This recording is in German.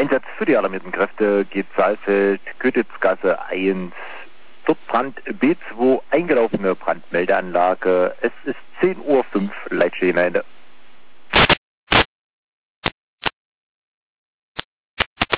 Einsatz für die alarmierten Kräfte geht Saalfeld, Kötitzgasse 1. Dort Brand B2, eingelaufene Brandmeldeanlage. Es ist 10:05 Uhr, Leitstelle.